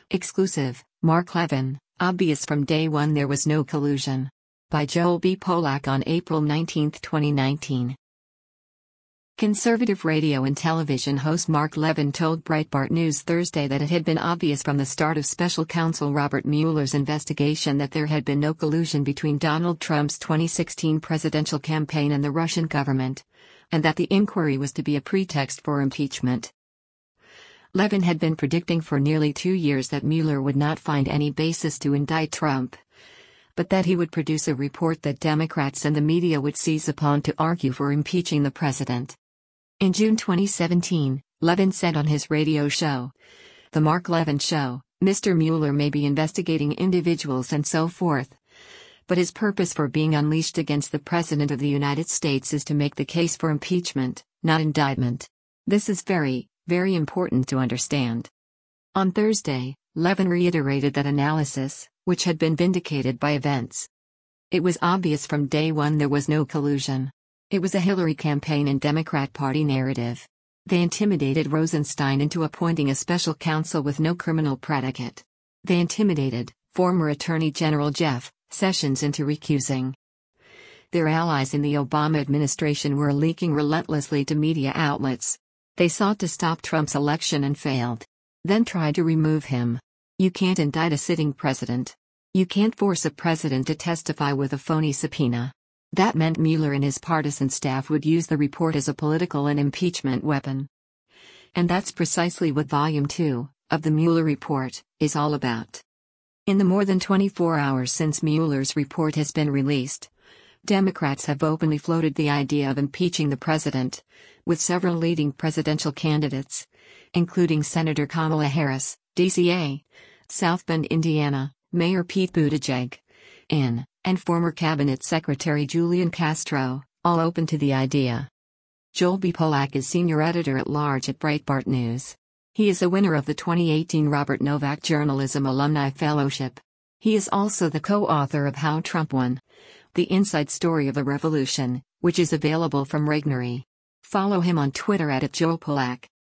Exclusive, Mark Levin, obvious from day one there was no collusion. By Joel B. Polak on April 19, 2019. Conservative radio and television host Mark Levin told Breitbart News Thursday that it had been obvious from the start of special counsel Robert Mueller's investigation that there had been no collusion between Donald Trump's 2016 presidential campaign and the Russian government, and that the inquiry was to be a pretext for impeachment. Levin had been predicting for nearly 2 years that Mueller would not find any basis to indict Trump, but that he would produce a report that Democrats and the media would seize upon to argue for impeaching the president. In June 2017, Levin said on his radio show, "The Mark Levin Show, Mr. Mueller may be investigating individuals and so forth, but his purpose for being unleashed against the President of the United States is to make the case for impeachment, not indictment. This is very important to understand." On Thursday, Levin reiterated that analysis, which had been vindicated by events. It was obvious from day one there was no collusion. It was a Hillary campaign and Democrat Party narrative. They intimidated Rosenstein into appointing a special counsel with no criminal predicate. They intimidated former Attorney General Jeff Sessions into recusing. Their allies in the Obama administration were leaking relentlessly to media outlets. They sought to stop Trump's election and failed. Then tried to remove him. You can't indict a sitting president. You can't force a president to testify with a phony subpoena. That meant Mueller and his partisan staff would use the report as a political and impeachment weapon. And that's precisely what Volume 2 of the Mueller report is all about. In the more than 24 hours since Mueller's report has been released, Democrats have openly floated the idea of impeaching the president, with several leading presidential candidates, including Senator Kamala Harris, DCA, South Bend, Indiana, Mayor Pete Buttigieg, and former Cabinet Secretary Julian Castro, all open to the idea. Joel B. Polak is Senior Editor-at-Large at Breitbart News. He is a winner of the 2018 Robert Novak Journalism Alumni Fellowship. He is also the co-author of How Trump Won: The Inside Story of the Revolution, which is available from Regnery. Follow him on Twitter @JoelPolak.